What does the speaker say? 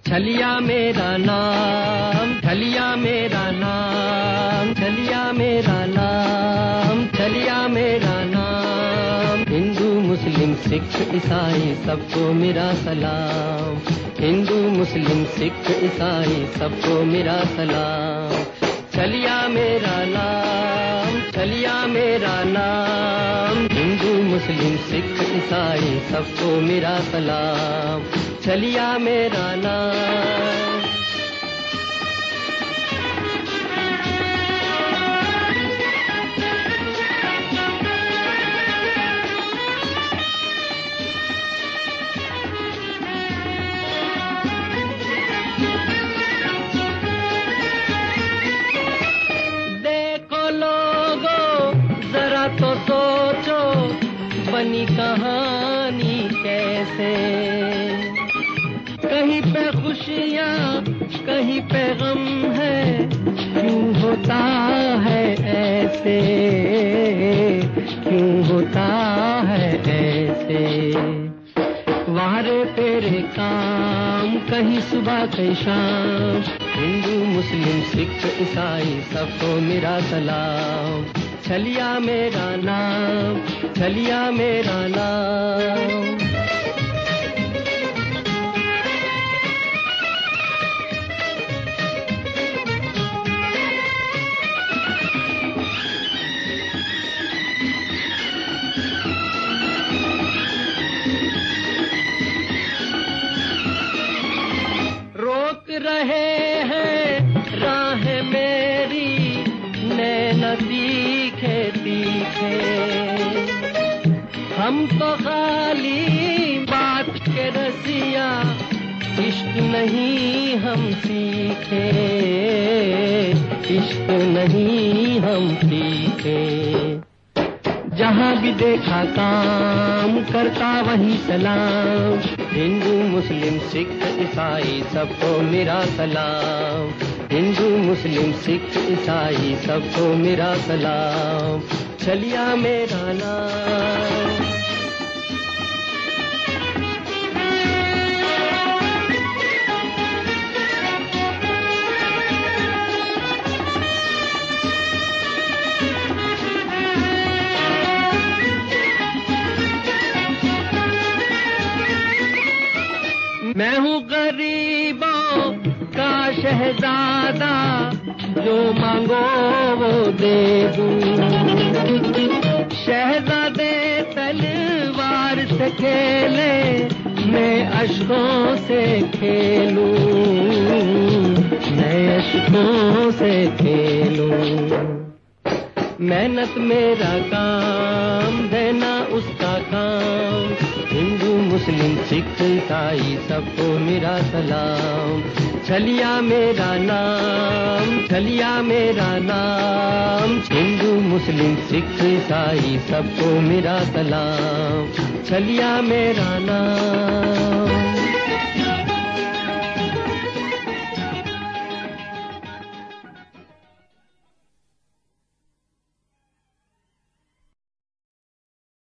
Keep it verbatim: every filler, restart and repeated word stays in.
छलिया मेरा नाम, छलिया मेरा नाम, छलिया मेरा नाम, छलिया मेरा नाम। हिंदू मुस्लिम सिख ईसाई सबको मेरा सलाम, हिंदू मुस्लिम सिख ईसाई सबको मेरा सलाम। छलिया मेरा नाम, छलिया मेरा नाम, हिंदू मुस्लिम सिख ईसाई सबको मेरा सलाम। छलिया मेरा नाम। देखो लोगों जरा तो सोचो बनी कहानी कैसे, कहीं पे खुशियाँ कहीं पे गम है, क्यों होता है ऐसे, क्यों होता है ऐसे। वारे तेरे काम कहीं सुबह कहीं शाम, हिंदू मुस्लिम सिख ईसाई सबको मेरा सलाम। छलिया मेरा नाम, छलिया मेरा नाम। रोक रहे हैं राह मेरी नैन तीखे तीखे, हम तो खाली बात के रसिया इश्क नहीं हम सीखे, इश्क नहीं हम सीखे। जहाँ भी देखा काम करता वही सलाम, हिंदू मुस्लिम सिख ईसाई सबको मेरा सलाम, हिंदू मुस्लिम सिख ईसाई सबको मेरा सलाम। छलिया मेरा नाम। मैं हूँ गरीबों का शहजादा, जो मांगो वो दे दूं। शहजादे तलवार से खेले, मैं अश्कों से खेलूं, मैं अश्कों से खेलूं। मेहनत मेरा काम, देना उसका काम, हिंदू मुस्लिम सिख ईसाई सबको मेरा सलाम। छलिया मेरा नाम, छलिया मेरा नाम, हिंदू मुस्लिम सिख ईसाई सबको मेरा सलाम। छलिया मेरा नाम।